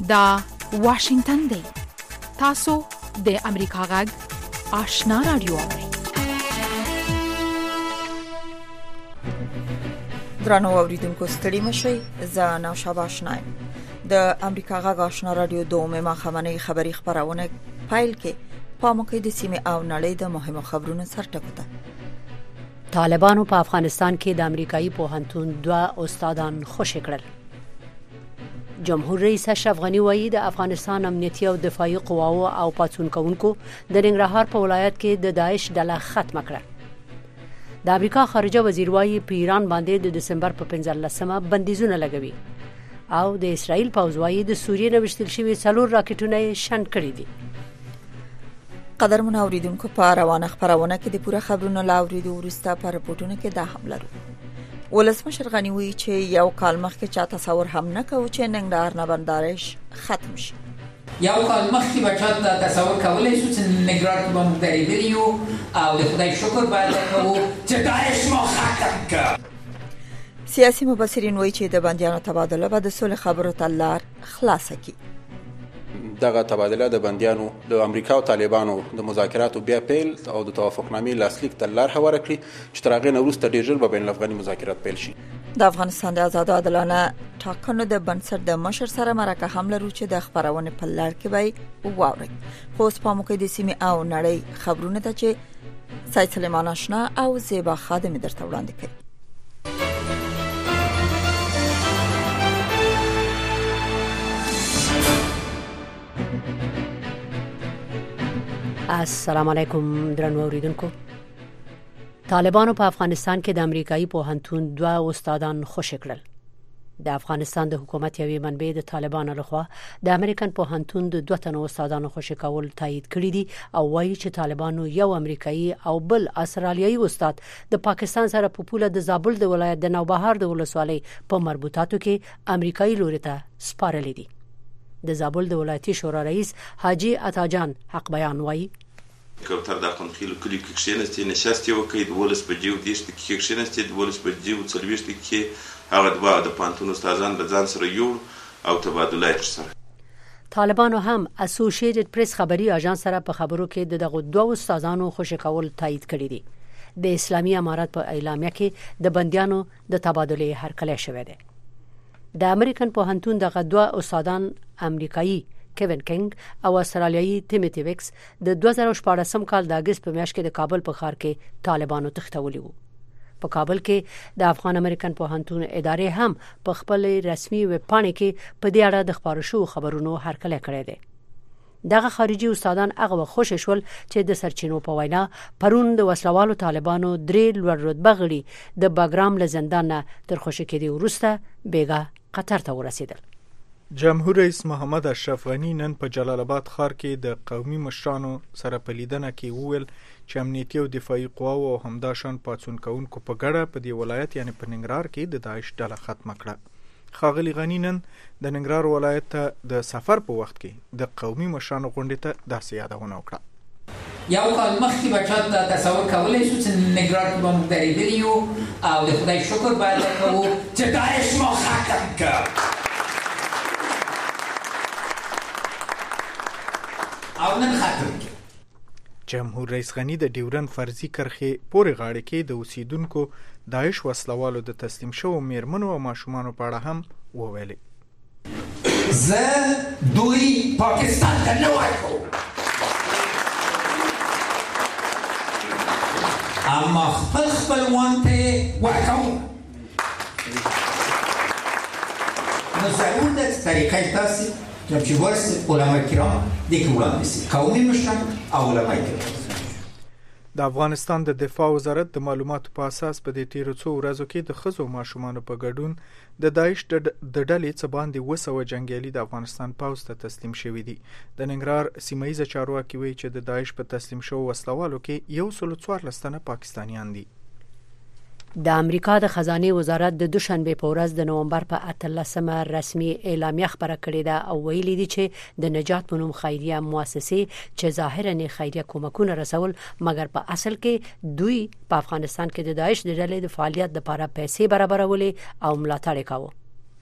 دا واشنگتن دی. تاسو د امریکا غږ آشنا رادیو اورئ. درنو اوریدونکو ستړي مشئ، زه نوشابه آشنا یم. د امریکا غږ آشنا رادیو دومره مخامنۍ خبری خبرونه فایل کې پاموکې د سیمه او نړۍ د مهمو خبرونو سرټکو ده. طالبانو په افغانستان کې د امریکایي پوهنتون 2 استادان خوشي کړل. جمهور رئیس اشرف غنی وایي د افغانستان امنیتي او دفاعي قواو او پاتون کوونکو د ننګرهار په ولایت کې د داعش ډله ختمه کړه. د امریکا خارجه وزیر وایي په ایران باندې د دسمبر په 15مه بندیزونه لګوي او د اسرائیل پوځ وایي د سوریې نه وشتل شوي 4 راکټونه شنډ کړي دي. قدرمن اوریدونکو په روانه خبرونه کې د پوره خبرونو لاوریدو ورسته په رپورټونو کې دا هم لرو. ولسمشر غنی وایي چې یو کال مخکې چا تصور هم نه کاوه چې ننګرهار نه بندارش ختم شي. یو کال مخکې به چا تصور کولای شو چې ننګرهار به موږ درېدلی یو او د خدای شکر باید وکړو چې داعش مو ختم کړ. سیاسي مبصرین وایي چې د بندیانو تبادله به د صلح خبرو ته لار خلاصه کړي. دغه تبادله د بندیانو د امریکا او طالبانو د مذاکراتو بیا پیل او د توافقنامې لاسلیک ته لار هواره کړي چې تر هغې نه وروسته ډېر ژر به بین الافغاني مذاکرات پیل شي. د افغانستان د آزاد او عادلانه ټاکنو د بنسټ د مشر سره مرکه هم لرو چې د خبرونه په لړ کې به واوري. خو اوس په موږ د سیمه او نړۍ خبرونه ته چې سید سلیمان آشنا او زیبا خادم درته وړاندې کوي. السلام علیکم درنو اوریدونکو. طالبانو په افغانستان کې د امریکایي پوهنتون 2 استادان خوشي کړل. د افغانستان د حکومت یوې منبع د طالبانو لخوا د امریکن پوهنتون د 2 تنو استادانو خوشي کول تایید کړی دي او وایي چې طالبانو یو امریکایي او بل استرالیایي استاد د پاکستان سره په پوله د زابل د ولایت د نوبهار د ولسوالۍ په مربوطاتو کې امریکایي لوري ته سپارلي دي. د زابل د ولایتي شورا رئیس حاجی عطاجان حق بیان وایي کوتر د قنخیل کلی کې کښینستې نشستې وکړي د ولس په جیو دیش کې کښینستې د ولس په جیو څلويشت کې هغه د پانتون استادان د ځان سره یو او تبادله ترسره. طالبانو هم اسوسییټډ پریس خبري اژانس سره په خبرو کې دغه 2 استادانو خوشي کول تایید کړی دي. د اسلامي امارات په اعلامیه کې د بندیانو د تبادله هرکلی شوی دی. د امریکن پوهنتون دغه 2 استادان امریکایي کیوین کینګ او استرالیایي تیموتی ویکس د 2014 کال د اگست په میاشت کې د کابل په ښار کې طالبانو تښتولي وو. په کابل کې د افغان امریکن پوهنتون ادارې هم په خپل رسمي ویب پاڼه کې په دې اړه د خبرو شو خبرونو هرکلی کړی دی. دغه خارجي استادان هغه خوشی شول چې د سرچینو په وینا پرون د وسلوالو طالبانو 3 لوړ رتبه غړي د باګرام له زندان نه تر خوشی کېدو وروسته بیګا قطر ته ورسېدل. جمهور رئیس محمد اشرف غنی نن په جلال آباد ښار کې د قومي مشرانو سره په لیدنه کې وویل چې امنیتي او دفاعي قواو او همداشان پاتون کوونکو په ګډه په دې ولایت یعنی په ننګرهار کې د داعش ډله ختمه کړه. ښاغلي غنی نن د ننګرهار ولایت ته د سفر په وخت کې د قومي مشرانو غونډې ته داسې یادونه وکړه. یو کال مخکې به چا تصور کولای شو چې ننګرهار به موږ درېدلی یو او د خدای شکر باید وکړو چې داعش مو ختم کړ. او نن ختم کړ. جمهور رئیس غنی د ډیورن فرضي کرښې پورې غاړه کې د اوسیدونکو داعش وسلوالو د تسلیم شوو میرمنو او ماشومانو په اړه هم وویلې. زه دوی پاکستان ته نه ورکوم، اما خپل خپلوان ته ورکوم. نو ضرور ده چې طریقه تاسې چې ورسې علما کرام دې کې وړاندې شي، قومي مشران او علما کرام. د افغانستان د دفاع وزارت د معلوماتو په اساس په دې تیرو څو ورځو کې د ښځو ماشومانو په ګډون د داعش د ډلې څخه باندې 200 جنگیالي د افغانستان پوځ ته تسلیم شوي دي. د ننګرهار سیمه‌ییزه چارواکي وایي چې د داعش په تسلیم شوو وسلوالو کې 114 تنه پاکستانیان دي. د امریکا د خزانه وزارت د دوشنبه په ورځ د نومبر په 18مه رسمي اعلامیه خبره کړې ده او ویلي دي چې د نجات په نوم خیریه مؤسسې چې ظاهرا خیریه کومکونه رسول مګر په اصل کې دوی په افغانستان کې د داعش د ډلې د فعالیت لپاره پیسې برابرولې او ملاتړ کاوه.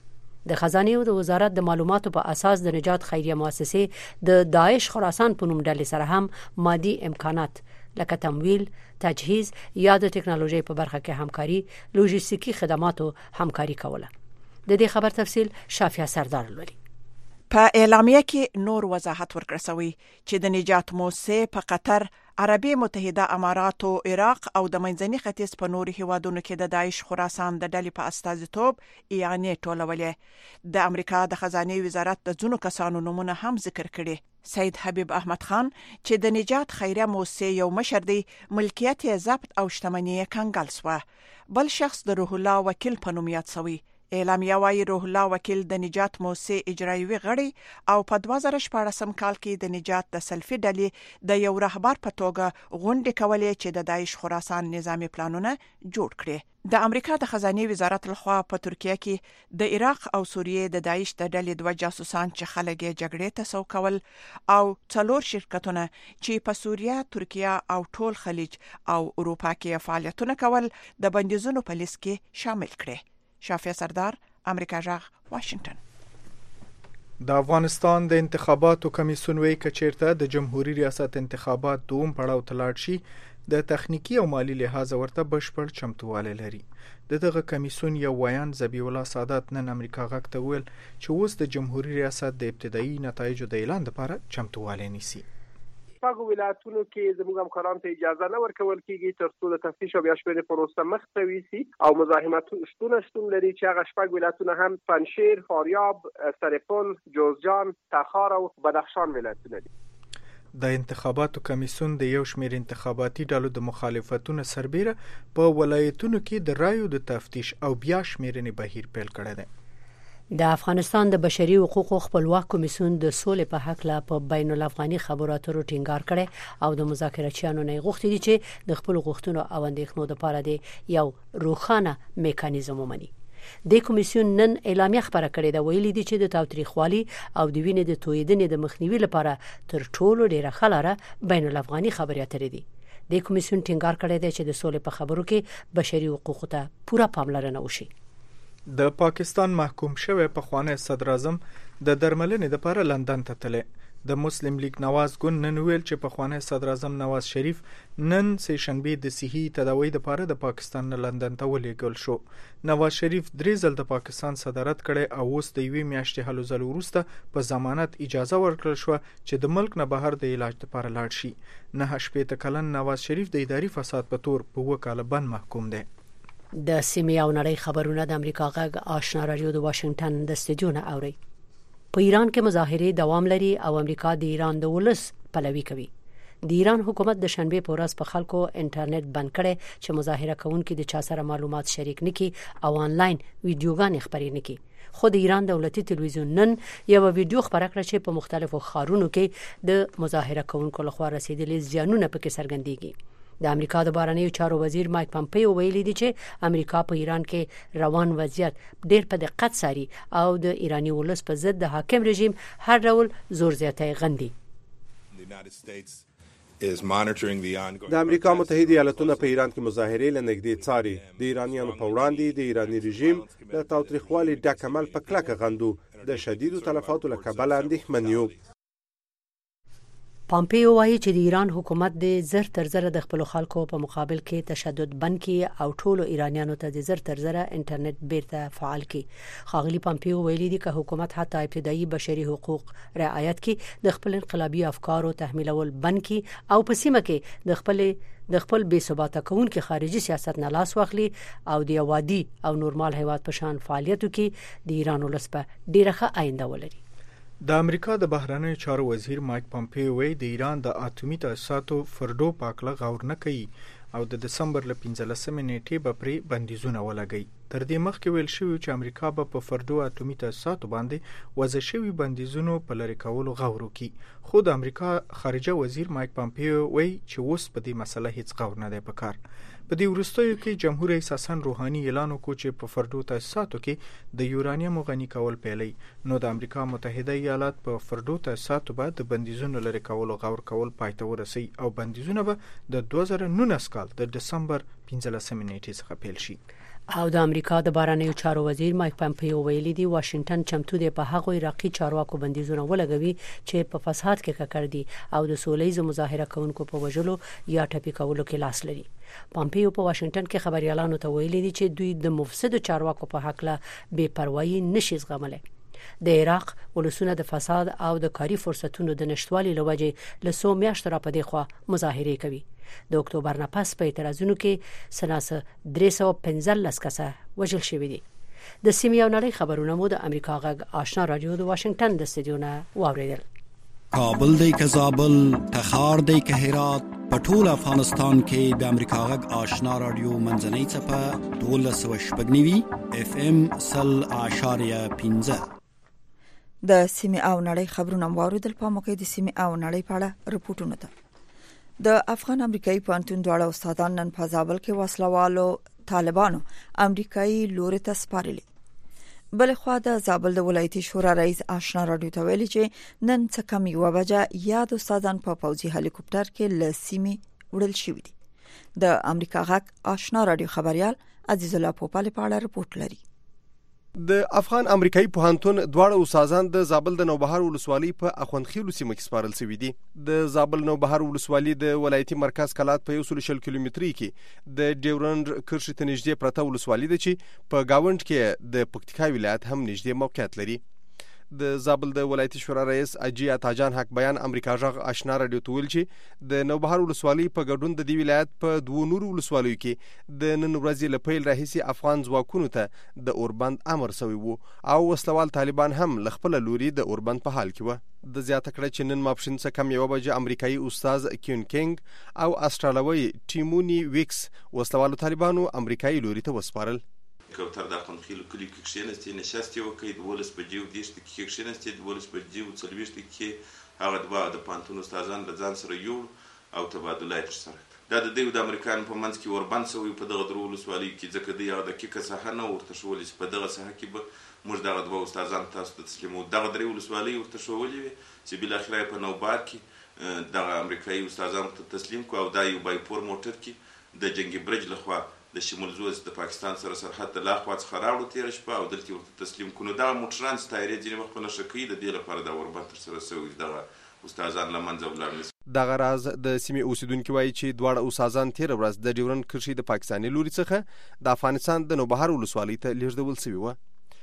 د خزانه او د وزارت د معلوماتو په اساس د نجات خیریه مؤسسې د داعش خراسان په نوم ډلې سره هم مادي امکانات لکه تمویل، تجهیز یا د ټکنالوژي په برخه کې همکاري، لوجستیکي خدماتو همکاري کوله. د دې خبر تفصیل شافیا سردار لري. په اعلامیه کې نور وضاحت ورکړ شوی چې د نجات مؤسسې په قطر، عربي متحده امارات او عراق او د منځني ختیځ په نورو هیوادونو کې د داعش خراسان د ډلې په استازیتوب یعنی ټولولې. د امریکا د خزانه وزارت د ځینو کسانو نومونه هم ذکر کړي. سید حبیب احمد خان چې د نجات خیریه مؤسسې یو مشر دی، ملکیت یې ضبط او شتمنۍ کنګل شوه. بل شخص د روح الله وکیل په نوم یاد شوی. اعلامیه وايي روح الله وکیل د نجات مؤسسې اجرایوي غړی او په 2014 کال کې د نجات د سلفي ډلې د یو رهبر په توګه غونډې کولې چې د داعش خراسان نظامی پلانونه جوړ کړي. د امریکا د خزانه وزارت لخوا په ترکیه کې د عراق او سوریې د داعش د ډلې دوه جاسوسان چې خلک یې جګړې ته سوق کول او 4 شرکتونه چې په سوریه، ترکیه او ټول خلیج او اروپا کې فعالیتونه کول د بندیزونو په لیست کې شامل کړي. شافیا سردار، امریکا جغ، واشنگټن. د افغانستان د انتخاباتو کمیسیون وایي چې چیرته د جمهوریت ریاست انتخابات دوم پړاو ته لاړ شي د تخنیکی او مالی لحاظ ورته بشپړ چمتووالی لري. دغه کمیسیون یو ویان ذبیح الله سادات نن امریکا غږ ته ویل چې اوس د جمهوریت ریاست د ابتدایي نتایجو د اعلان لپاره چمتووالی نیسي. شپږو ولایتونو کې زموږ همکارانو ته اجازه نه ورکول کیږي ترڅو د تفتیش او بیا شمېرې پروسه مخ ته ویسي او مزاحمتونه شتون لري چې هغه شپږ ولایتونه هم پنجشیر، فاریاب، سرپل، جوزجان، تخار او بدخشان ولایتونه دي. د انتخاباتو کمیسیون د یو شمېر انتخاباتي ډلو د مخالفتونو سربیره په ولایتونو کې د رایو د تفتیش او بیا شمېرنې بهیر پیل کړی دی. د افغانستان د بشري حقوقو خپلواک کمیسیون د سولې په حق لا په بین الافغاني خبرو اترو ټینګار کړي او د مذاکراتچیانو نه غوښتي دي چې د خپل غوښتنو او اندېښنو لپاره د یو روښانه میکانیزم ومني. د کمیسیون نن اعلامیه خبره کړې ده، ویلي دي چې د تاوتریخوالي او د وینې د تویدنې د مخنیوي لپاره تر ټولو ډیره خلاره بین الافغاني خبرې اترې دي. د کمیسیون ټینګار کړی دی چې د سولې په خبرو کې بشري حقوقو ته پوره پاملرنه وشي. د پاکستان محکوم شوی پخوانی صدر اعظم د درملنې لپاره لندن ته تللی. د مسلم لیگ نواز ګوند نن ویل چې پخوانی صدر اعظم نواز شریف نن سه شنبه د صحي تداوی لپاره د پاکستان نه لندن ته ولېږل شو. نواز شریف 3 ځل د پاکستان صدارت کړي او اوس د یوې میاشتې هلو ځلو وروسته په ضمانت اجازه ورکړل شو چې د ملک نه بهر د علاج لپاره لاړ شي. 9 کلن نواز شریف د اداري فساد په تور په 2 کال بند محکوم دی. د سیمې او نړۍ خبرونه د امریکا غږ آشنا رادیو د واشنگټن د استودیو نه اوري. په ایران کې مظاهرې دوام لري او امریکا د ایران د ولس پلوي کوي. د ایران حکومت د شنبه په ورځ په خلکو انټرنیټ بند کړي چې مظاهره کوونکي د چا سره معلومات شریک نکړي او آنلاین ویډیوګانې خپرې نکړي. خو د ایران دولتي تلویزیون نن یو ویډیو خبره کړه چې په مختلفو ښارونو کې د مظاهره کوونکو لخوا رسیدلي زیانونه پکې څرګندېږي. د امریکا د بهرنیو چارو وزیر مایک پامپیو ویلي دی چې امریکا په ایران کې روان وضعیت ډېر په دقت څاري او د ایرانی ولس په ضد د حاکم رژیم هر ډول زور زیاتی غندي. د امریکا متحده ایالاتونو په ایران کې مظاهرې لنګدي څاري. د ایرانیانو په وړاندې د ایرانی رژیم د تاوتریخوالي ډک عمل په کلکه غندو. د شدیدو تلفاتو له کبله اندېښمن یو. پامپیو وایي چې د ایران حکومت د زر تر زره د خپل خلکو په مقابل کې تشدد بند کړي او ټولو ایرانیانو ته د زر تر زره انټرنیټ بیرته فعال کړي. ښاغلي پامپیو ویلي دي چې حکومت حتی ابتدایي بشري حقوق رعایت کړي، د خپل انقلابي افکارو تحمیلول بند کړي او په سیمه کې د خپل بې ثباته کوونکي خارجي سیاست نه لاس واخلي او د یو عادي او نورمال هیواد په شان فعالیتو کې د ایران ولس په ډیره ښه آینده ولري. د امریکا د بهرنیو چارو وزیر مایک پامپیو وایي د ایران د اټومي تاسیساتو فرډو پاکله غور نه کوي او د دسمبر له 15 نیټې به پرې بندیزونه ولګوي. تر دې مخکې ویل شوی چې امریکا به په فرډو اټومي تاسیساتو باندې وضع شوي بندیزونو په لرې کولو غور وکړي. خو د امریکا خارجه وزیر مایک پامپیو وایي چې اوس په دې مسله هیڅ غور نه دی پکار. په دې وروستیو کې جمهور رئیس حسن روحاني اعلان وکړ چې په فرډو تاسیساتو کې د یورانیم غني کول پیلي. نو د امریکا متحده ایالات په فرډو تاسیساتو باندې د بندیزونو لري کولو غور کول پای ته ورسي او بندیزونه به د 2019 کال د دسمبر 15 نیټې څخه پیل شي. او د امریکا د بهرنیو چارو وزیر مایک پامپیو ویلي دی واشنگټن چمتو دی په هغه عراقي چارواکو بندیزونه ولګوي چې په فساد کې ککړ دي او د سولېزو مظاهره کوونکو په وژلو یا ټپي کولو کې لاس لري. پامپیو په واشنگټن کې خبريالانو ته ویلي دی چې دوی د مفسدو چارواکو په حق له بې پروايي نشي زغملای. د عراق ولسونه د فساد او د کاري فرصتونو د نشټوالي لوجې له 100 میاشتو را پدې خوا مظاهره کوي. د اکتوبر نه پس په اعتراضونو کې سناسه 315 کسه وژل شوي دي. د سیمې او نړۍ خبرونه مو د امریکا غږ آشنا رادیو د واشنگټن د استودیو واوریدل. کابل دی که زابل، تخار دی که هرات، په ټول افغانستان کې د امریکا غږ آشنا رادیو منځنۍ څپه 1290 اف ام 0.15 د سیمې او نړۍ خبرونه واوریدل. په موقع د سیمې او نړۍ په اړه رپورټونه ده. د افغان امریکایي پوهنتون دواړه استادان نن په زابل کې وسلوالو طالبانو امریکایي لوري ته سپارلي. بلخوا د زابل د ولایتي شورا رئیس آشنا رادیو ته ویلي چې نن څه کم یو بجه یاد استادان په پوځي هلیکوپټر کې له سیمې وړل شوي دي. د امریکا غږ آشنا رادیو خبريال عزیز الله پوپل په اړه رپورټ لري. د افغان امریکایي پوهنتون دواړه استادان د زابل د نوبهار ولسوالۍ په اخوندخیلو سیمه کې سپارل شوي دي. د زابل نوبهار ولسوالۍ د ولایتي مرکز کلات په 140 کیلومتري کې د ډیورند کرښې ته نږدې پرته ولسوالۍ ده چې په گاوند کې د پکتیکا ولایت هم نږدې موقعیت لري. د زابل د ولایتي شورا رئیس اجي اتاجان حق بیان امریکا غږ آشنا رادیو ته ویل چې د نوبهار ولسوالۍ په ګډون د دې ولایت په دوه نورو ولسوالیو کې د نن ورځې له پیل راهیسې افغان ځواکونو ته د اوربند امر شوی وو او وسلوال طالبان هم له خپل لوري د اوربند په حال کې وو. د زیاته کړه چې نن ماپښین څخه کم یو بجې امریکایي استاد کیون کینګ او استرالوي ټیمونی ویکس وسلوال طالبانو امریکایي لوري ته وسپارل. کوتر د اخوندخیلو کلي کې کښېناستې نشستې وکړې 12 بجې او 10 دقیقې کښېناستې 12 بجې او 40 دقیقې هغه دوه د پوهنتون استادان له ځان سره یوړ او تبادله یې ترسره کړه. دا د دوی د امریکایانو په منځ کې وربند شوی په دغه درو ولسوالیو کې ځکه دوی هغه دقیقه ساحه نه ورته ښولې چې په دغه ساحه کې به موږ دغه دوه استادان تاسو ته تسلیموو. دغه درې ولسوالۍ ورته ښولې وې چې بالاخره یې په نوبار کې دغه امریکایي استادانو ته تسلیم کړو او دا یو بایپور موټر کې د جنګي برج لخوا د شمولزوز د پاکستان سره سرحد د لاخوا څخه راوړو تېره شپه او دلته ورته تسلیم کړو. دغه موټران چې تایرې ځینې وخت په نښه کوي د دې لپاره دا اوربند ترسره شوی دغه استادان له منځه ولاړ نه. دغه راز د سیمې اوسیدونکي وایي چې دواړه استادان تېره ورځ د ډیورند کرښې د پاکستاني لوري څخه د افغانستان د نوبهار ولسوالۍ ته لیږدول شوي وه.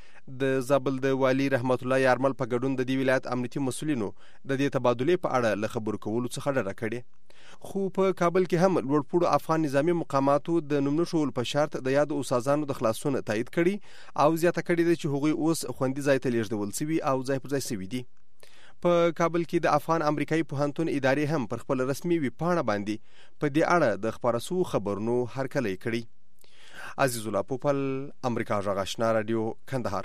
د زابل د والي رحمت الله یارمل په ګډون د دې ولایت امنیتي مسؤلینو د دې تبادلې په اړه له خبرو کولو څخه ډډه کړې. خو په کابل کې هم لوړپوړو افغان نظامی مقاماتو د نومنښول په شرط د یادو استادانو د خلاصون تایید کړي او زیاته کړې ده چې هغوی اوس خوندي ځای ته لیږدول شوي او ځای پر ځای شوي دي. په کابل کې د افغان امریکایي پوهنتون ادارې هم پر خپل رسمي ویبپاڼه باندې په دې اړه د خپاره شوو خبرونو هرکلی کړی. عزیز الله پوپل، امریکا غږ آشنا رادیو، کندهار.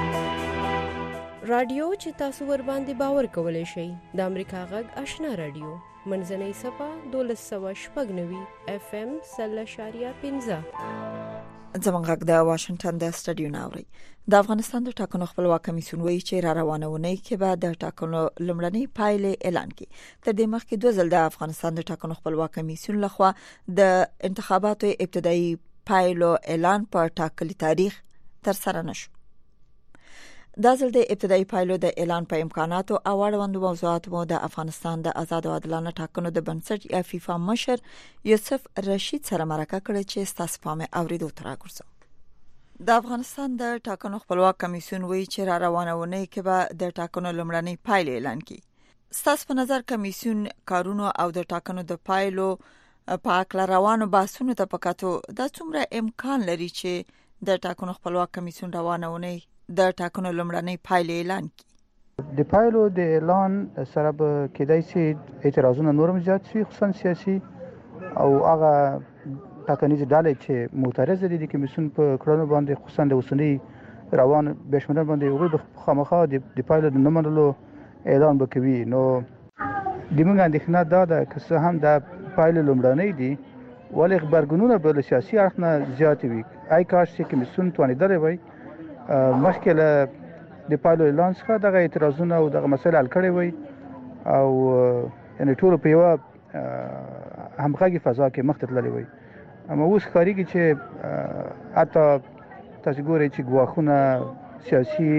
رادیو چې تاسو ور باندې باور کولای شئ د امریکا غږ آشنا رادیو منځنۍ صفه 1290 اف ام 0.15. زمونږ غږ د واشنگټن د سټډیو ناوړي. د افغانستان د ټاکنو خپلواک کمیسیون وایي چې را روانه ونی کې به د ټاکنو لومړنۍ پایلې اعلان کړي. تر دې مخکې دوه ځل د افغانستان د ټاکنو خپلواک کمیسیون لخوا د انتخاباتو ابتدایي پایلو اعلان په ټاکلي تاریخ تر سره نشو. دا ځل د ابتدایي پایلو د اعلان په امکاناتو او اړوندو موضوعاتو مو د افغانستان د آزاد او عادلانه ټاکنو د بنسټ یا فیفا مشر یوسف رشید سره مرکه کړې چې ستاسو پام اوریدو تر راګرځو. د افغانستان د ټاکنو خپلواک کمیسیون وایي چې را روانه ونی کې به د ټاکنو لومړنۍ پایلې اعلان کړي. ستاسو په نظر کمیسیون کارونو او د ټاکنو د پایلو په اړه روانو بحثونو ته پکاتو دا څومره امکان لري چې د ټاکنو خپلواک کمیسیون روانه ونی د ټاکنو لومړنۍ پایلې اعلان کړي؟ د پایلو د اعلان سره به کېدای شي اعتراضونه نورم زیات شي، خصوصا سیاسي او هغه ټاکنیز ډلې چې معترض دي د کمیسیون په کړنو باندې، خصوصا د اوسنۍ روان بشمنر باندې هغوی به خامخا د پایلو د نه منلو اعلان به کوي. نو د موږ اندېښنه دا ده که څه هم د پایلې لومړنۍ دي ولې غبرګونونه به له سیاسي اړخ نه زیات وي. ای کاش چې کمیسیون توانېدلی وای مخکې له د پایلو اعلان څخه دغه اعتراضونه او دغه مسایل حل کړي وای او یعنې ټول په یوه همغږي فضا کې مخ ته تللی وای. اما اوس ښکارېږي چې حتی تاسو ګورئ چې ګواښونه سیاسي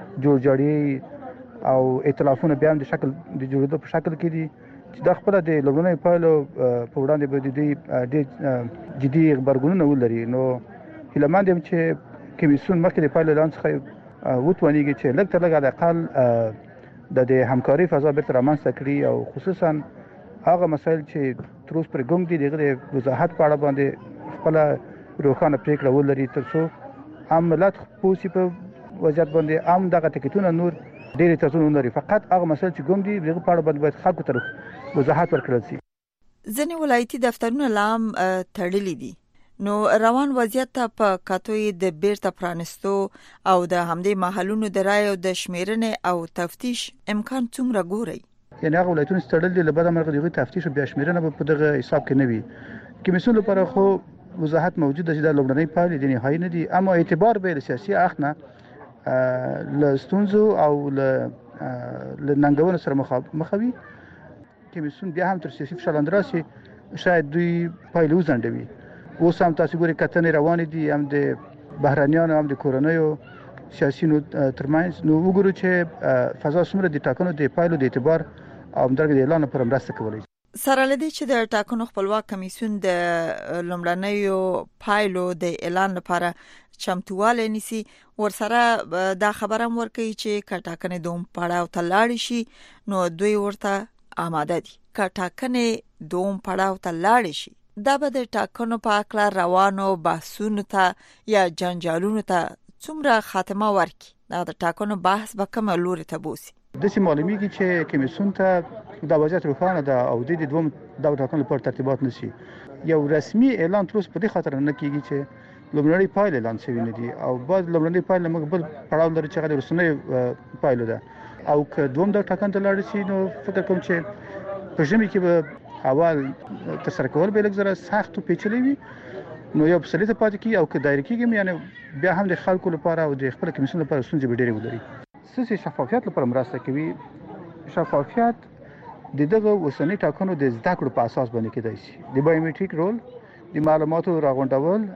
جوړجاړي او ائتلافونه بیا هم د جوړېدو په شکل کې دي چې دا خپله د لومړنیو پایلو په وړاندې به د دوی ډېر جدي غبرګونونه ولري. نو هیلهمند یم چې کمیسیون مخکې د پایلو اعلان څخه وتوانېږي چې لږ تر لږه حداقل د همکارۍ فضا بیرته رامنځته کړي او خصوصا هغه مسایل چې تر اوسه پرې ګم دي د هغې د وضاحت په اړه باندې خپله روښانه پرېکړه ولري تر څو عام ملت پوه شي په وضعیت باندې. عام دغه ټکټونه نور ډېرې تضمین لري، فقط هغه مسایل چې ګم دي د هغې په اړه باید خلکو ته وضاحت ورکړل شي. ځینې ولایتي دفترونه لا هم تړلي دي. نو روان وضعیت ته په کاتوی د بیرته پرانستو او د همدې محلونو د رای او د شمیرنې او تفتیش امکان څومره ګوري؟ یعنی هغه ولایتونه چې تړلي له بده مرغه دغه تفتیش او بیا شمیرنه به په دغه حساب کې نه وي. کمیسیون لپاره خو وضاحت موجود ده چې د لومړنۍ پایلې د نهایي نه دي، اما اعتبار به له سیاسي اخ نه له ستونزو او له ننګونو سره مخ وي. کمیسیون بیا هم تر سیاسي فشار لاندې راشي، شاید دوی پایلې وځنډوي. اوس هم تاسو ګورئ کتنې روانې دي هم د بهرانیانو هم د کورنیو سیاسيونو ترمنځ. نو وګورو چې فضا څومره د ټاکنو د پایلو د اعتبار او همدارنګه د اعلان لپاره مرسته کولی. سره لدی چې د ټاکنو خپلواک کمیسیون د لومړنیو پایلو د اعلان لپاره چمتواله نیسی، ورسره دا خبره هم ورکوي چې کټاکنې دوم پړاو ته لاړ شي نو دوی ورته آماده دي. کټاکنې دوم پړاو ته لاړ شي دا به د ټاکنو په اړه روانو بحثونو ته یا جنجالونو ته څومره خاتمه ورکړي؟ دا د ټاکنو بحث به کومه لوري ته بوسي؟ داسې معلومیږي چې کمیسیون ته دا وضعیت روښانه ده او د دې دوم د ټاکنو لپاره ترتیبات نشي. یو رسمي اعلان تر اوسه په دې خاطر نه کیږي چې لومړنۍ پایلې اعلان شوي نه دي او بعد لومړنۍ پایلې موږ بل پړاو لري چې هغه د وروستنۍ پایلې ده او که دوم د ټاکنو ته لاړ شي نو فکر کوم چې په ژمي کې به اول تر کول به لږ زره سخت او پیچلې وي. نو یو په سلیته پاتې کی او که دایره کېږي یعنی بیا هم د خلکو لپاره او د خپل کمیسیون لپاره ستونزې به ډېرې ولري. سیاسي شفافیت لپاره مرسته کوي. شفافیت د دغه اوسنۍ ټاکنو د زده کړو په اساس باندې کېدای شي. د بایومټریک رول د معلوماتو راغونډول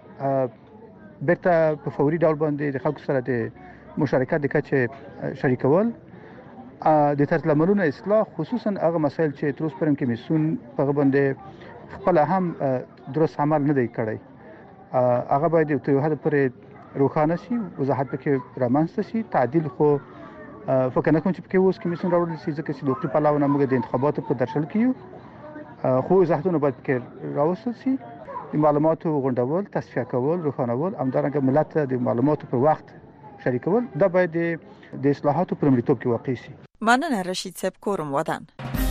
بیرته په فوري ډول باندې د خلکو سره د مشارکت د کچې شریکول، د ترتیبولو اصلاح، خصوصا هغه مسایل چې تر اوسه پرې کمیسیون په باندې خپل هم درست عمل نه دی کړی، هغه باید تر یو حد پورې روښانه شي، وضاحت پکې رامنځته شي. تعدیل خو فکر نه کوم چې پکې اوس کمیسیون راوړل شي ځکه چې د وقتي پلاو نه موږ د انتخاباتو په درشل کې خو وضاحتونه باید پکې راوستل شي. د معلوماتو غونډول، تصفیه کول، روښانول، همدارنګه ملت د معلوماتو پر وخت شریکول، دا باید د اصلاحاتو په لومړیتوب کې واقع شي. مننه رشید صاحب، کورم ودان.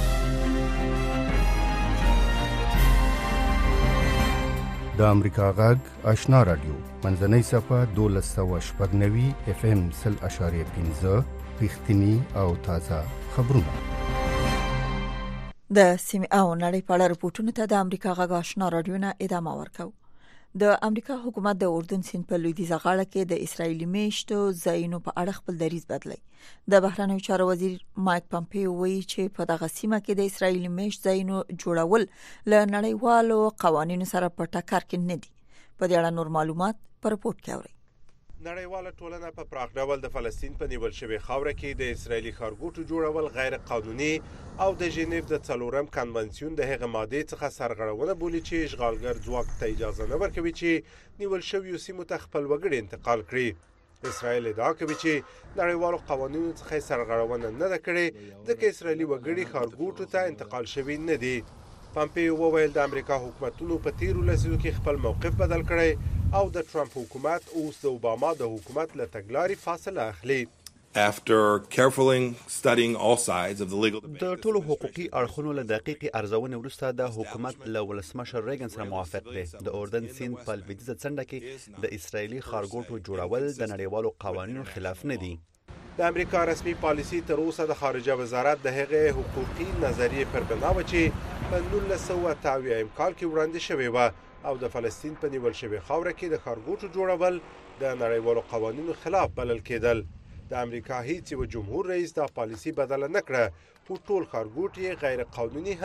د امریکا غږ آشنا رادیو منځنۍ صفه 1290 FM 0.5 رښتینی او تازه خبرونه. د سیمې او نړۍ په اړه راپورټونه ته د امریکا غږ آشنا رادیو نه ادامه ورکوي. د امریکا حکومت د اردن سیند په لویدیځه غاړه کې د اسرایلی میشتو ځایونو په اړه خپل دریځ بدلی. د بهرنیو چارو وزیر مایک پامپیو وایي چې په دغه سیمه کې د اسرایلی میشت ځایونو جوړول له نړیوالو قوانینو سره په ټکر کې نه دي. په دې اړه نور معلومات په رپورت کې اورئ. نړیواله ټولنه په پراخ ډول د فلسطین په نیول شوی خاوره کې د اسرایلی ښارګوټو جوړول غیر قانوني او د ژنیو د 4م کنونسیون د هغه ماده څخه سرغړونه بولي چې اشغالګر ځواک ته اجازه نه ورکوي چې نیول شوی سیمو ته خپل وګړي انتقال کړي. اسرائیل ادعا کوي چې نړیوالو قوانینو څخه سرغړونه نه ده کړې ځکه اسرایلی وګړي ښارګوټو ته انتقال شوي نه دي. پامپیو وویل د امریکا حکومتونو په تیرو لسیزو کې خپل موقف بدل کړی او د ټرمپ حکومت اوس د اوباما د حکومت له تګلارې فاصله اخلي. After carefully studying all sides of the legal debate, د ټولو حقوقي اړخونو له دقیقې ارزونې وروسته د حکومت له ولسمشر ریګن سره موافق دی. د اردن سیند په لویدیځه څنډه کې د اسرایلی ښارګوټو جوړول د نړیوالو قوانینو خلاف نه دي. د امریکا رسمي پالیسي تر اوسه د خارجه وزارت د هغې حقوقي نظریې پر بنا و چې په 1980 کال کې وړاندې شوې و او د فلسطین په نیول شوې خاوره کې د ښارګوټو جوړول د نړیوالو قوانینو خلاف بلل کېدل. د امریکا هیڅ یو جمهور رئیس دا پالیسي بدله نه کړه او ټول ښارګوټ یې غیر قانوني هم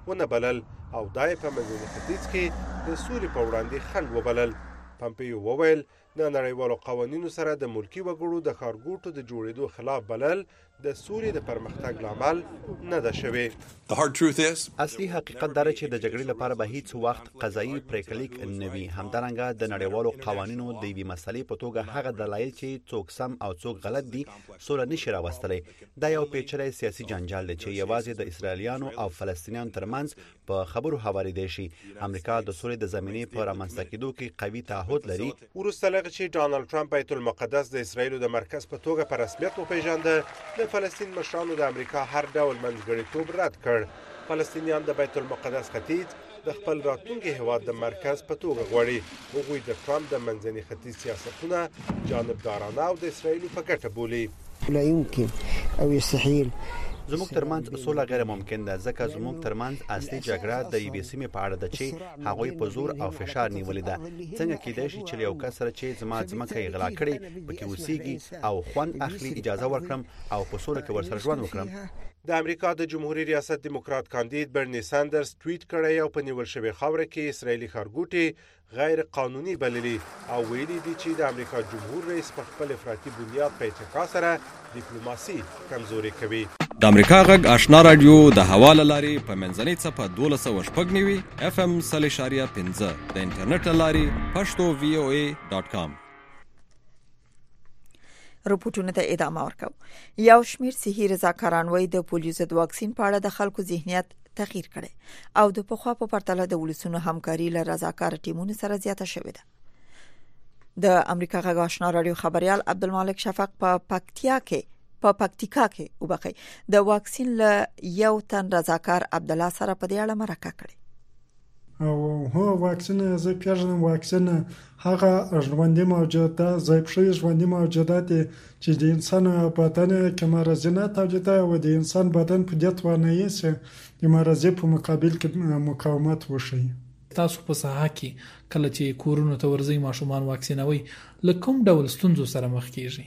ونه بلل او دای په منځني ختیځ کې د سولې په وړاندې خنډ وبلل. پامپیو وویل د نړیوالو قوانینو سره د ملکی وګړو د ښارګوټو د جوړېدو خلاف بلل د سولې د پرمختګ لامل نه ده شوی. اصلي حقیقت دا چې د جګړې لپاره به هیڅ وخت قضایي پریکلیک نه وي. همدارنګه د نړیوالو قوانینو د یوې مسلې په توګه هغه دلایل چې څوک سم او څوک غلط دي سوله نشي راوستلی. دا یو پیچلی سیاسي جنجال دی چې یوازې د اسرائیلیانو او فلسطینیانو ترمنځ په خبرو هوارېدی شي. امریکا د سولې د زمینې په رامنځته کېدو کې قوي تعهد لري. وروسته له هغه چې ډانلډ ټرمپ بیت المقدس د اسرائیلو د مرکز په توګه په رسمیت وپېژانده، د فلسطین مشرانو د امریکا هر ډول منځګړیتوب رد کړ. فلسطینیان د بیت المقدس ختیځ د خپل راتلونکي هیواد د مرکز په توګه غواړي. هغوی د ټرمپ د منځني ختیځ سیاستونه جانبدارانه او د اسرائیلو په ګټه بولي. لا يمكن او يستحيل زموږ ترمنځ سوله غیر ممکن ده، ځکه زموږ ترمنځ اصلي جګړه د یوې سیمې په اړه ده چې هغوی په زور او فشار نیولې ده. څنګه کېدای شي چې یو کس سره چې زما ځمکه یې غلا کړې پکې اوسېږي او خوند اخلي اجازه ورکړم او په سوله کې ورسره ژوند وکړم؟ د امریکا د جمهوریت ریاست دیموکرات کاندید برنی ساندرز ټویټ کړی او په نیول شوی خاوره کې اسرایلی ښارګوټي غیر قانوني بللي او ویلي دي چې د امریکا جمهور رئیس په خپل افراطي بنیاد په اتکا سره ډیپلوماسي کمزوري کوي. د امریکا غږ آشنا رادیو د حواله لاري په منځنۍ صفه 1290 FM 0.5 د انټرنیټ لاري pashto.voa.com. رپورټونه ته ادامه ورکوم. یو شمېر صحي رضاکاران وایي د پولیو ضد واکسین په اړه د خلکو ذهنیت تغییر کړي او د پخوا په پرتله د ولسونو همکاري له رضاکار ټیمونو سره زیاته شوې ده. د امریکا غږ آشنا رادیو خبريال عبدالمالک شفق په پکتیکا کې د واکسین له یو تن رضاکار عبد الله سره په دې اړه مرکه کړې. او هو واکسین زه پیژنم. واکسین هغه ژوندۍ موجودات ضعیف شوي ژوندۍ موجودات چې د انسان بدن کې مرض نه تولیدوي او د انسان بدن په دې توانایي چې د مرض په مقابل کې مقاومت وشي. تاسو په ساحه کې کله چې کورونو ته ورځي ماشومان واکسینوي له کوم ډول ستونزو سره مخ کیږي؟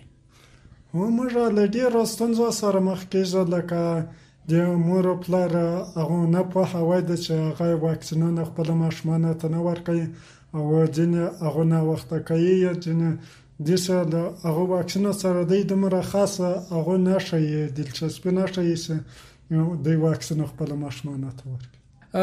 موږ له ډېرو ستونزو سره مخ کیږو، لکه د مور او پلار هغه نه په هوای د چې هغه واکسینونه خپل ماشومان ته نه ورکوي او ځینې هغه نه وخت کوي یا ځینې د څه د هغه واکسین سره د مره خاصه هغه نشي دلچسپي نشي چې د واکسین خپل ماشومان ته ورکوي.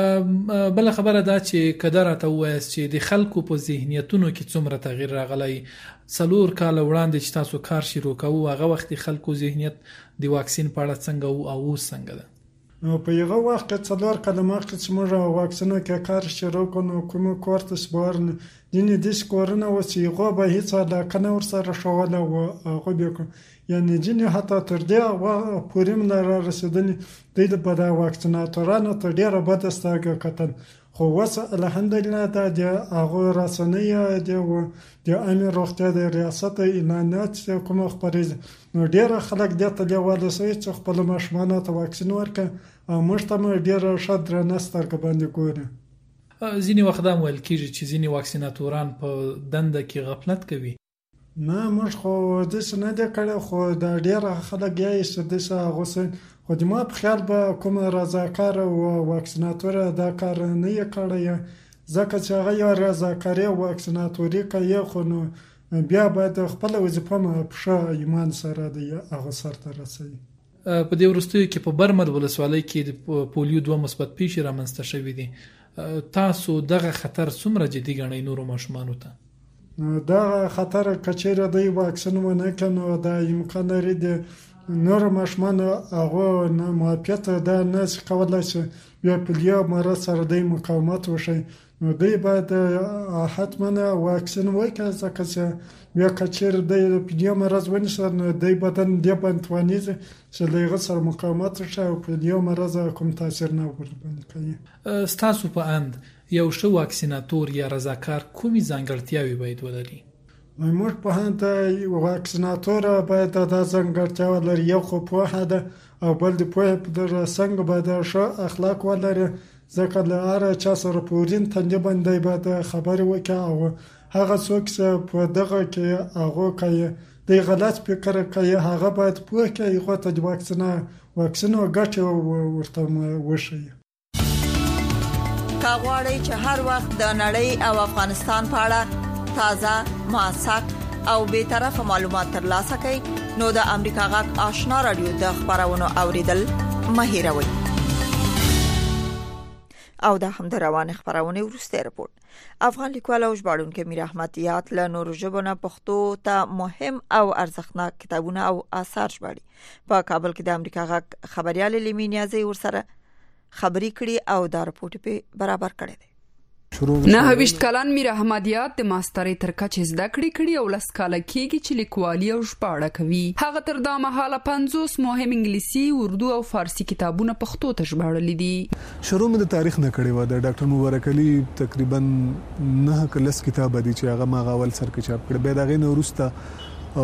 بل خبره دا چې کدر ته وایي چې د خلکو په ذهنیتونو کې څومره تغییر راغلی. 4 کال وړاندې چې تاسو کار شروع کوو هغه وخت خلکو ذهنیت د واکسین په اړه څنګه او څنګه ده؟ په یو وخت کې 4 کال مخکې چې موږ واکسینو کې کار شروع کوو کوم کورتس بورن دیني د سکورونه و چې هغه به هیڅ علاقه نه ورسره شوله او هغه به یعنی جنې حتی تر دې و پوریم نه رسیدنې د بده واکسیناتورانو ته ډیره بده سترګه کتل. خو وس الحمدلله دا د هغه رسنۍ د امیر روغتیا د ریاست اعلانات کوم خبرې نو ډیره خلک د تلیواله سوي چې خپل ماشومان ته واکسین ورکړي او موږ ته ډیره شد رنستر باندې ګوري. ځینې وخت دا ویل کېږي چې ځینې واکسیناتوران په دنده کې غفلت کوي. نه موږ خو د څه نه د کړه خو د ډیره خلک یې چې د څه غوسه خو د ما په خیال به کوم رضاکار او واکسیناتور دا کار نه یې کړی ځکه چې هغه یو رضاکاري او واکسیناتوري کوي خو نو بیا باید خپل وظیفه په ایمان سره د هغه سره رسوي. په دې وروستیو کې په برمل ولسوالۍ کې د پولیو 2 مثبت پیښې رامنځته شوې دي. تاسو دغه خطر څومره جدي ګڼئ نورو ماشومانو ته؟ دا خطر کچېره دی واکسین ونه کنه دا امکان لري د نور ماشومان هغه نه معافیت ده نه کولای شي بیا پولیو مرض سره د مقاومت وشي. نو دی باید حتما واکسین وکړي ځکه چې بیا کچېره د پولیو مرض ونیسي نو د بدن د بنتوانیز چې له هغه سره مقاومت وشي او پولیو مرض کوم تاثیر نه ورباندې کوي. ستاسو په اند یو ښه واکسیناتور یا رضاکار کومې ځانګړتیاوې باید ولري؟ موږ په هند واکسیناتور باید د ځانګړتیا ولري. یو خو پوهه ده او بل د پوهه په څنګه باید ښه اخلاق ولري ځکه له هر چا سره پورین تندې باندې باید خبرې وکړي او هغه څوک چې په دغه کې هغه کوي د غلط فکر کوي هغه باید پوه کړي هغه ته د واکسین او ګټه ورته وشي. کاغوري چې هر وخت د نړۍ او افغانستان په اړه تازه موثق او به طرفه معلومات ترلاسه کړئ نو د امریکا غږ آشنا رادیو د خبرونو اوریدل مه هېروئ. او دا هم د روان خبرونه ورسته رپورت افغان لیکوال او ژباړونکی میر احمد یات له نورو ژبو نه پښتو ته مهم او ارزښتناک کتابونه او آثار ژباړي. په کابل کې د امریکا غږ خبريال لیمي نیازي ورسره خبري کړي او دا رپورت په برابر کړی دی. 29 کلن میر احمد یات د ماسترۍ تر کچې زده کړې او لس کاله کېږي چې لیکوالي او ژباړه کوي. هغه تر دا مهاله 50 مهم انګلیسي، اردو او فارسی کتابونه پښتو ته ژباړلي دي. شروع مې د تاریخ نه کړی و. د ډاکټر مبارک علي تقریبا 9 کلس کتاب دي چې هغه ما غاول سر کې چاپ کړ. به دغه نورسته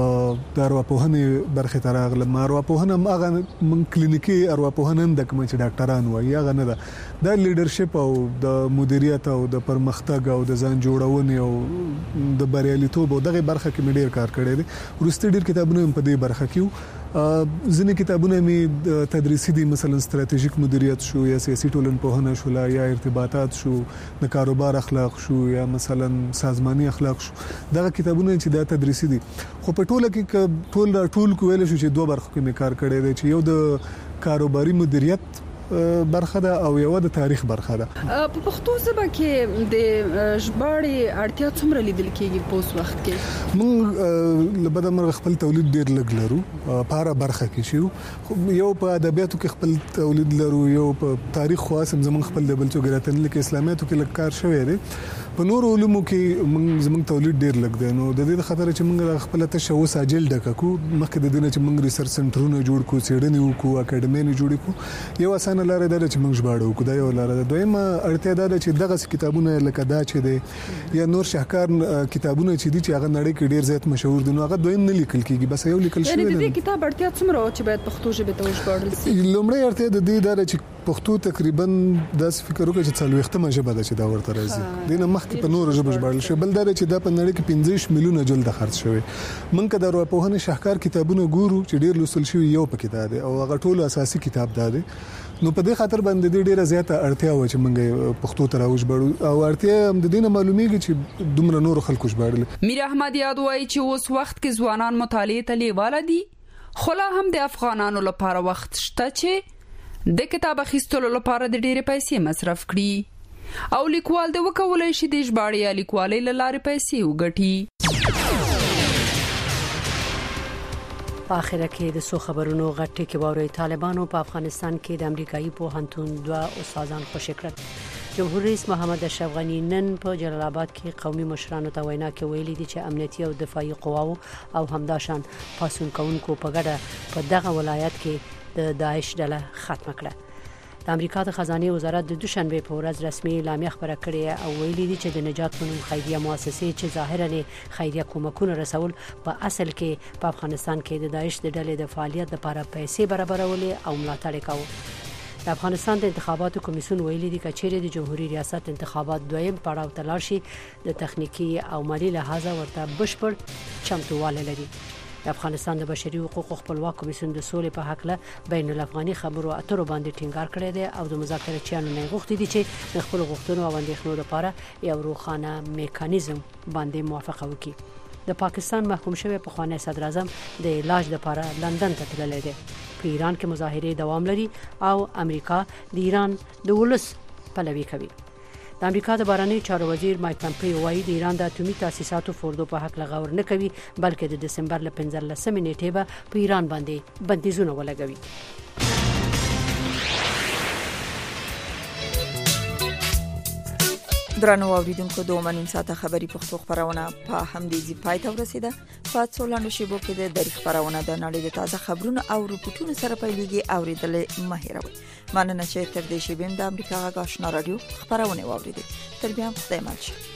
د ارواپوهنې برخه ته راغلم. ارواپوهنه هغه من کلینیکي ارواپوهنه د کوم چې ډاکټران وایي هغه نه ده. د لیډرشپ او د مدیریت او د پرمختګ او د ځان جوړونې او د بریالیتوب او دغه برخه کې مې ډیر کار کړی دی. ورسته ډیر کتابونه په دې برخه کې ځینې کتابونه مې تدریسي دي، مثلا ستراتیژیک مدیریت شو یا سیاسي ټولنپوهنه شو یا ارتباطات شو، د کاروبار اخلاق شو یا مثلا سازماني اخلاق شو. دغه کتابونه چې دا تدریسي دي. خو په ټوله کې ټول کویل شو چې دوه برخو کې مې کار کړی دی، چې یو د کاروباري مدیریت برخه ده او یو د تاریخ برخه ده. په پښتو ژبه کې د ژباړې اړتیا څومره لیدل کېږي په اوس وخت کې؟ موږ لبد مرغ خپل تولید ډیر لږ لرو په هر برخه کې شو. یو په ادبیاتو کې خپل تولید لرو، یو په تاریخ خاصم زمون خپل د بلچوګراتن لیک اسلامیاتو کې لږ کار شوی دی. په نور علومو کې موږ زمون تولید ډیر لږ دی. نو د دې خاطر چې موږ خپل ته شو ساجل ډکو مخکې د دې چې موږ ریسرچ سنټرونه جوړ کو، څېړنې وکړو، اکیډمي جوړ کو. یو اسانه لاره ده چې موږ ژباړو کو. دا یو لاره ده. دویمه اړتیا ده چې دغه کتابونه لکه دا چې دی یا نور شاهکار کتابونه چې دي چې هغه نړۍ کې ډیر زیات مشهور دي، نو هغه دویم نه لیکل کیږي، بس یو لیکل شوی دی. یعنی د دې کتاب اړتیا څومره چې باید پښتو ژبه ته وژباړل شي؟ لومړی اړتیا د دې ده چې پښتو تقریبا د فکر وکړي چې 40 ژبه ده چې دا ورته راځي. دینه مخکې په نور ژبه ژباړل شي. بل دا چې دا په نړۍ کې 15 میلیونه جلد خرڅ شوی. موږ که د ارواپوهنې شاهکار کتابونه ګورو چې ډیر لوستل شوی یو پکې دا دی او هغه ټول اساسي کتاب دا دی. نو په دې خاطر باندې ډیره زیاته اړتیا و چې موږ پښتو ته راوژباړو او اړتیا هم د دینه معلومیږي چې دومره نور خلکو ژباړل. میر احمد یاد وایي چې اوس وخت کې ځوانان مطالعه ته لیواله دي، خو لا هم د افغانانو لپاره وخت شته چې د کتاب اخیستلو لپاره د ډیره پیسې مصرف کړي او لیکوال د وکولای شي د ژباړې یا لیکوالۍ له لارې پیسې وګټي. په اخر کې د سو خبرونو غټه کې ووري طالبانو په افغانستان کې د امریکایي پوهنتون 2 استادان خوشی کړل. جمهور رئیس محمد اشرف غنی نن په جلال آباد کې قومي مشرانو ته وینا کې ویلي دي چې امنیتي او دفاعي قواو او همداشان پاسون کوونکو په ګډه په دغه ولایت کې د داعش ډله ختم کړه. د امریکا د خزانه وزارت د دوشنبه په ورځ رسمي اعلامیه خبره کړې او ویلي دي چې د نجات په نوم خیریه مؤسسې چې ظاهرا خیریه کومکونه رسول په اصل کې په افغانستان کې د داعش د ډلې د فعالیت لپاره پیسې برابرولې او ملاتړ کاوه. د افغانستان د انتخاباتو کمیسیون ویلي دي چې چیرې د جمهوریت ریاست انتخابات دویم پړاو ته لاړ شي د تخنیکی او مالی لحاظه ورته بشپړ چمتووالی لري. د افغانستان د بشري حقوقو خپلواک کمیسیون د سولې په حق له بین الافغاني خبرو اترو باندې ټینګار کړی دی او د مذاکراتچیانو نه غوښتي دي چې د خپل غوښتنو او اندېښنو لپاره یو روښانه میکانیزم باندې موافقه وکړي. د پاکستان محکوم شوی پخوانی صدر اعظم د علاج لپاره لندن ته تللی دی. په ایران کې مظاهره دوام لري او امریکا د ایران د ولس پلوي کوي. د امریکا د بهرنیو چارو وزیر مایک پامپیو وايي د ایران د اټومي تاسیساتو فوردو په حق لغور نه کوي بلکې د دسمبر ل 15 نیټه به په ایران باندې بندیزونه ولګوي. درنو اوریدونکو دوه نیم ساعته خبری پښتو خبرونه په همدې ځای پای ته ورسیده. په څولانو شیبو کې د تاریخ خبرونه د نړۍ د تازه خبرونو او رپورټونو سره پیلېږي اوریدل مه هېروئ. مننه چې تر دې شیبې د امریکا غږ آشنا رادیو خبرونه واوریدئ. تر بیا خدای مل شه.